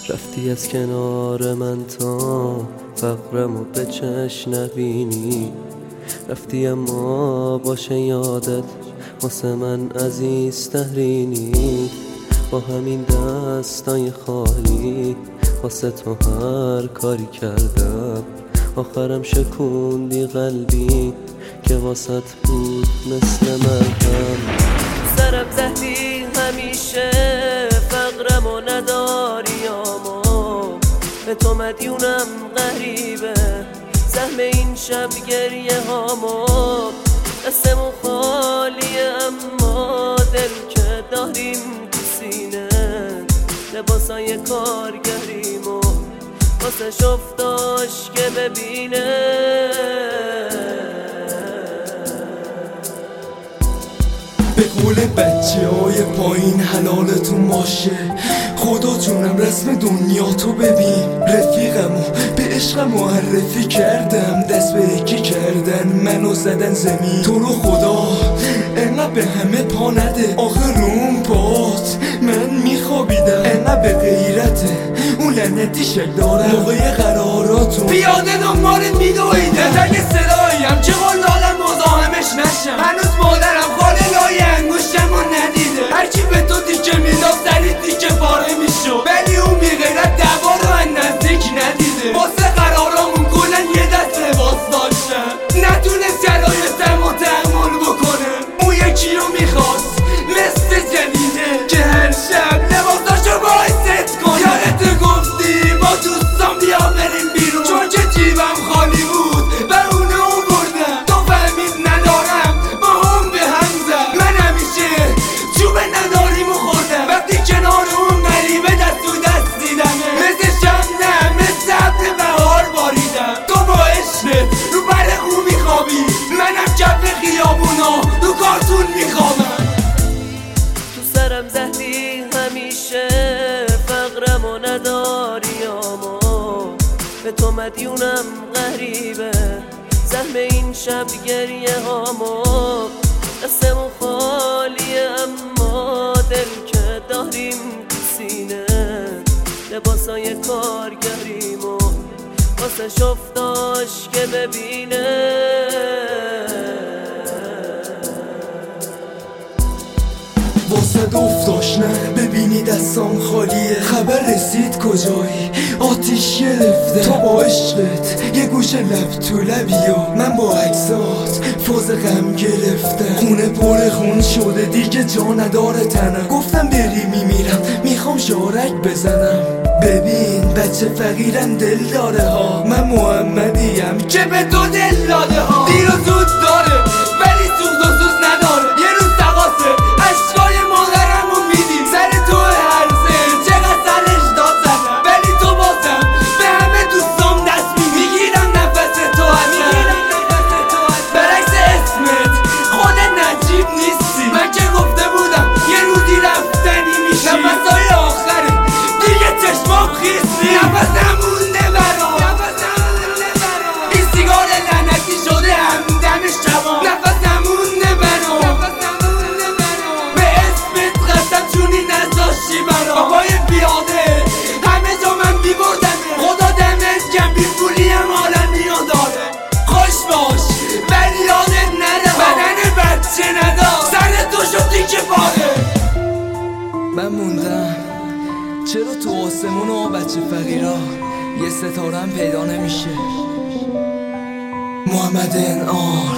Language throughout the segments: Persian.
رفتی از کنار من تا فقرمو به چشم نبینی. رفتی اما باشه یادت واسه من عزیز ترینی. با همین دستای خالی واسه تو هر کاری کردم، آخرم شکوندی قلبی که واسط بود مثل مرهم. سرم زهدی همیشه فقرمو نداری اما به تو مدیونم غریبه سهم این شب گریه هامو. دستمون خالیه اما دل که داریم تو سینه، لباسای کارگریمو واسه شفتاش که ببینه. به قول بچه های پایین حلالتون باشه، خدا جونم رسم دنیا تو ببین. رفیقمو به عشق معرفی کردم، دست به یکی کردن منو زدن زمین. تو رو خدا انقدر به همه پا نده، آخه روم پات من میخوابیدم. انقدر به غیرته اون لعنتی شک دارم موقع قراراتون پیاده دنبالت میدویدم. تک صداییم چه قول دادم مزاحمش نشم، هنوز مادرم خاله لای انگوشتمو ندیده. هرچی به تو دیگه میداد سری دیگه پاره میشو، ولی اون بیغیرت دعوا رو از نزدیک ندیده. واسه قرارامون کلن یه دست لباس داشتم، نتونست شرایطم رو تحمل بکنه. اون یکی رو میخواست مثل جدیده که هر شب لباساشو باعثت کنه. یادت گفتی با دوستان بیا بریم بیرون، چون که جیبم خالی بود و اونو بردم. تو فهمید ندارم با هم به هم زد، من همیشه چوب نداریم و خوردم. وقتی کنار اون غریبه دست تو دست دیدمه، مثل شب نه مثل عبد بهار باریدم. تو با عشقت رو برقو میخوابی، منم کف خیابونا رو کارتون میخوابم. تو سرم زهدی همیشه فقرمو نداری اما به تو مدیونم غریبه سهم این شب گریه هامو. دستمون خالیه اما دل که داریم تو سینه، لباسای کارگریمو واسه شفتاش که ببینه. واسه افتاش نه ببینی دستام خالیه، خبر رسید کجایی آتیش گرفته. تو با عشقت یه گوشه لب تو لبی و من با عکسات فاز غم گرفتم. خونه پر خون شده دیگه جا نداره تنم، گفتم بری میمیرم میخوام شارک بزنم. ببین بچه فقیرم دل داره ها، من محمدیم که به تو دل داده ها. دیر و زود داره ولی سوخت و سوز نداره، یه روز تقاسه عشقای مادرمو میدیم سر تو هرزه. چقدر سرش داد زدم ولی تو بازم به همه دوستام دست میگیرم نفس تو هستم. برعکس اسمت خودت نجیب نیستی، من که گفته بودم یه روزی رفتنی میشی. نفسای آخره دیگه چشمام خیستی، نفسمون نبرام. این سیگار لعنتی شده همدمش جوان، نفسمون نبرام. به اسمت قسم چونی نذاشتی برام. بابای بیاده همه جا من بیبردمه، خدا دمت گم بی پولی هم عالمی رو داره. خوش باش ولی یادت نره بدن بچه ندار، سر تو شد دیگه پاره. من موندم چرا تو آسمون و بچه فقیرا یه ستاره هم پیدا نمیشه. محمد انعار،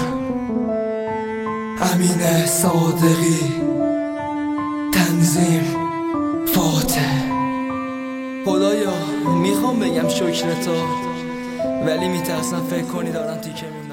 امین صادقی، تنظیم فاتح. خدایا میخوام بگم شکرتا ولی میترسم فکر کنی دارم تیکه میمونم.